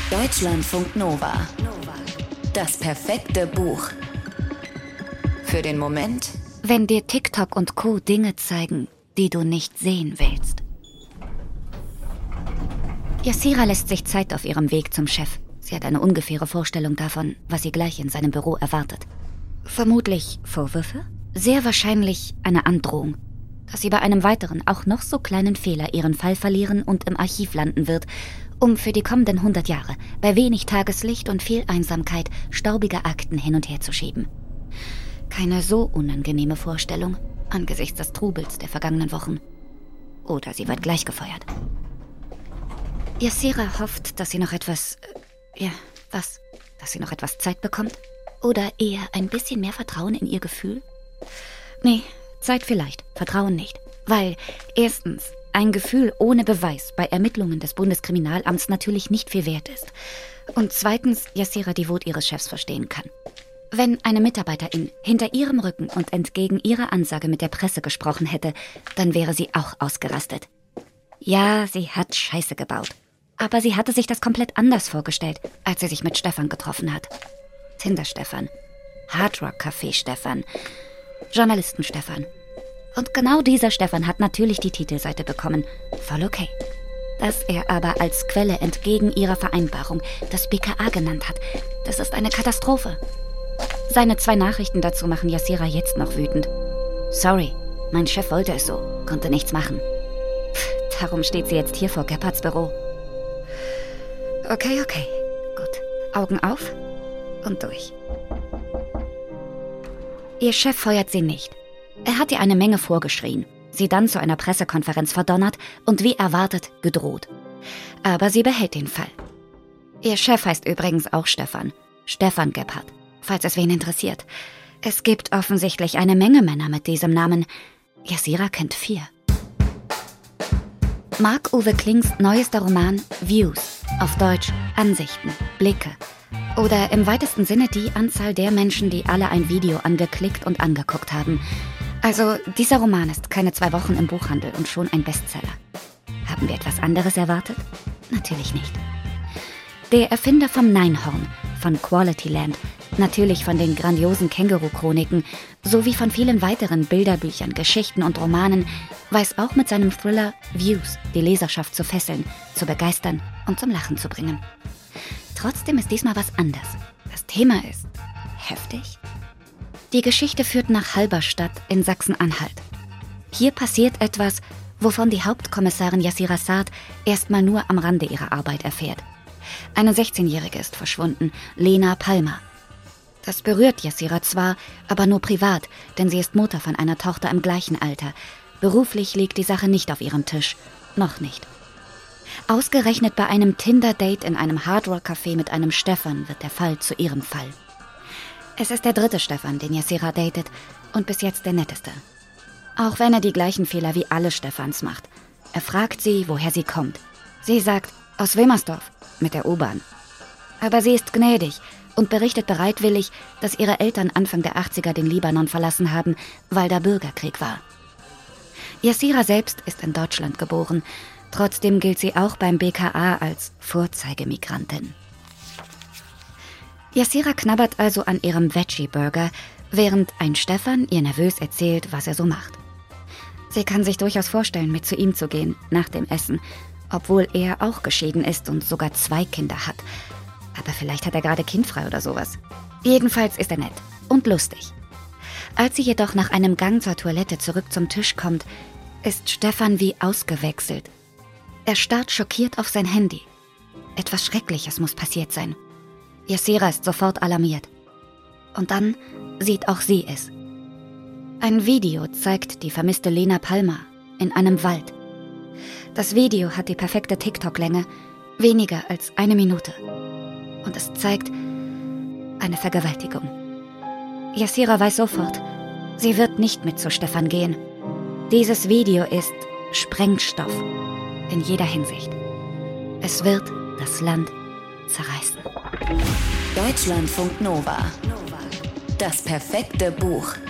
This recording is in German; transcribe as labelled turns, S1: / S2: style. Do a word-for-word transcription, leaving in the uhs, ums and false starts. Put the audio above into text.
S1: Deutschlandfunk Nova. Das perfekte Buch. Für den Moment,
S2: wenn dir TikTok und Co. Dinge zeigen, die du nicht sehen willst. Yassira lässt sich Zeit auf ihrem Weg zum Chef. Sie hat eine ungefähre Vorstellung davon, was sie gleich in seinem Büro erwartet. Vermutlich Vorwürfe? Sehr wahrscheinlich eine Androhung. Dass sie bei einem weiteren, auch noch so kleinen Fehler ihren Fall verlieren und im Archiv landen wird, um für die kommenden hundert Jahre bei wenig Tageslicht und viel Einsamkeit staubige Akten hin und her zu schieben. Keine so unangenehme Vorstellung angesichts des Trubels der vergangenen Wochen. Oder sie wird gleich gefeuert. Yassira hofft, dass sie noch etwas... Äh, ja, was? Dass sie noch etwas Zeit bekommt? Oder eher ein bisschen mehr Vertrauen in ihr Gefühl? Nee, Zeit vielleicht, Vertrauen nicht. Weil, erstens, ein Gefühl ohne Beweis bei Ermittlungen des Bundeskriminalamts natürlich nicht viel wert ist. Und zweitens, Yassira die Wut ihres Chefs verstehen kann. Wenn eine Mitarbeiterin hinter ihrem Rücken und entgegen ihrer Ansage mit der Presse gesprochen hätte, dann wäre sie auch ausgerastet. Ja, sie hat Scheiße gebaut. Aber sie hatte sich das komplett anders vorgestellt, als sie sich mit Stefan getroffen hat. Tinder-Stefan, Hardrock-Café-Stefan, Journalisten-Stefan. Und genau dieser Stefan hat natürlich die Titelseite bekommen. Voll okay. Dass er aber als Quelle entgegen ihrer Vereinbarung das B K A genannt hat, das ist eine Katastrophe. Seine zwei Nachrichten dazu machen Yassira jetzt noch wütend. Sorry, mein Chef wollte es so, konnte nichts machen. Pff, darum steht sie jetzt hier vor Gebhards Büro. Okay, okay, gut. Augen auf und durch. Ihr Chef feuert sie nicht. Er hat ihr eine Menge vorgeschrien, sie dann zu einer Pressekonferenz verdonnert und wie erwartet gedroht. Aber sie behält den Fall. Ihr Chef heißt übrigens auch Stefan. Stefan Gebhardt, falls es wen interessiert. Es gibt offensichtlich eine Menge Männer mit diesem Namen. Yassira kennt vier. Marc-Uwe Klings neuester Roman Views, auf Deutsch Ansichten, Blicke. Oder im weitesten Sinne die Anzahl der Menschen, die alle ein Video angeklickt und angeguckt haben. Also, dieser Roman ist keine zwei Wochen im Buchhandel und schon ein Bestseller. Haben wir etwas anderes erwartet? Natürlich nicht. Der Erfinder vom Neinhorn, von Quality Land, natürlich von den grandiosen Känguru-Chroniken, sowie von vielen weiteren Bilderbüchern, Geschichten und Romanen, weiß auch mit seinem Thriller Views die Leserschaft zu fesseln, zu begeistern und zum Lachen zu bringen. Trotzdem ist diesmal was anders. Das Thema ist heftig. Die Geschichte führt nach Halberstadt in Sachsen-Anhalt. Hier passiert etwas, wovon die Hauptkommissarin Yassira Saad erstmal nur am Rande ihrer Arbeit erfährt. Eine sechzehnjährige ist verschwunden, Lena Palmer. Das berührt Yassira zwar, aber nur privat, denn sie ist Mutter von einer Tochter im gleichen Alter. Beruflich liegt die Sache nicht auf ihrem Tisch. Noch nicht. Ausgerechnet bei einem Tinder-Date in einem Hardrock-Café mit einem Stefan wird der Fall zu ihrem Fall. Es ist der dritte Stefan, den Yassira datet, und bis jetzt der netteste. Auch wenn er die gleichen Fehler wie alle Stefans macht. Er fragt sie, woher sie kommt. Sie sagt, aus Wilmersdorf, mit der U-Bahn. Aber sie ist gnädig und berichtet bereitwillig, dass ihre Eltern Anfang der achtziger den Libanon verlassen haben, weil da Bürgerkrieg war. Yassira selbst ist in Deutschland geboren. Trotzdem gilt sie auch beim B K A als Vorzeigemigrantin. Yassira knabbert also an ihrem Veggie-Burger, während ein Stefan ihr nervös erzählt, was er so macht. Sie kann sich durchaus vorstellen, mit zu ihm zu gehen, nach dem Essen, obwohl er auch geschieden ist und sogar zwei Kinder hat. Aber vielleicht hat er gerade kindfrei oder sowas. Jedenfalls ist er nett und lustig. Als sie jedoch nach einem Gang zur Toilette zurück zum Tisch kommt, ist Stefan wie ausgewechselt. Er starrt schockiert auf sein Handy. Etwas Schreckliches muss passiert sein. Yassira ist sofort alarmiert. Und dann sieht auch sie es. Ein Video zeigt die vermisste Lena Palmer in einem Wald. Das Video hat die perfekte TikTok-Länge, weniger als eine Minute. Und es zeigt eine Vergewaltigung. Yassira weiß sofort, sie wird nicht mit zu Stefan gehen. Dieses Video ist Sprengstoff in jeder Hinsicht. Es wird das Land zerreißen.
S1: Deutschlandfunk Nova. Das perfekte Buch.